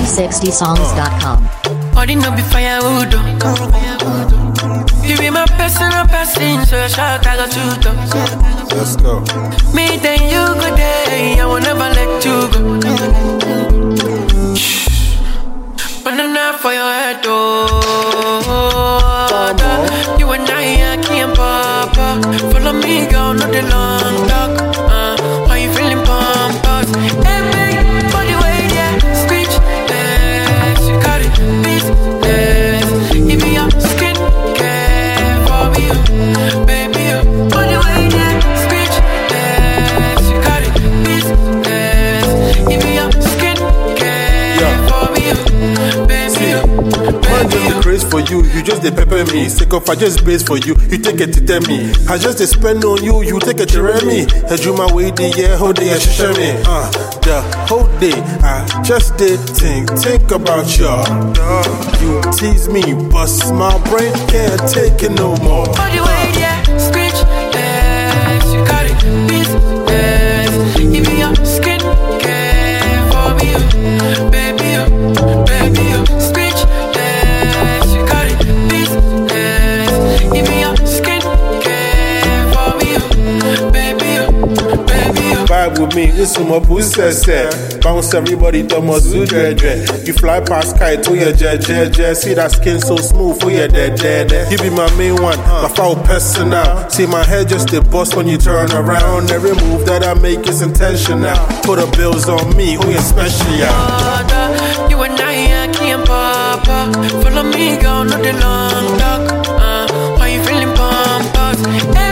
360songs.com. Body no be firewood. You be my personal person, so short I got you though. Let's go. Me then you good day, I will never let you go. Shh. Banana for your head, oh. You and I can't pop. Follow me, girl, not the long talk. Are you feeling pumped up? Hey, babe, body weight, yeah, speechless. You got it, business. Give me your skin care for me, baby. Body weight, yeah, speechless. You got it, business. Give me your skin care for me, baby. Man just the craze for you, you just the pepper me. Sick of I just base for you, you take it to tell me. I just the spend on you, you take it to me. Head you my way the year, whole day I share me. The whole day I just did think about y'all. You tease me, bust my brain, can't take it no more. Body weight, yeah, speechless. You got it, business. Give me your skin care for me, baby, baby, speechless. You got it, business. Give me your skin care for me, baby, baby. Vibe with me, this is my pussy. Bounce everybody, Thomas Udre. You fly past kite to your jet. See that skin so smooth for your dead. You be my main one, my foul personal. See my head just a bust when you turn around. Every move that I make is intentional. Put the bills on me, we special. You and I can't pop. Follow me, girl, not the long talk. Are you feeling pumped up?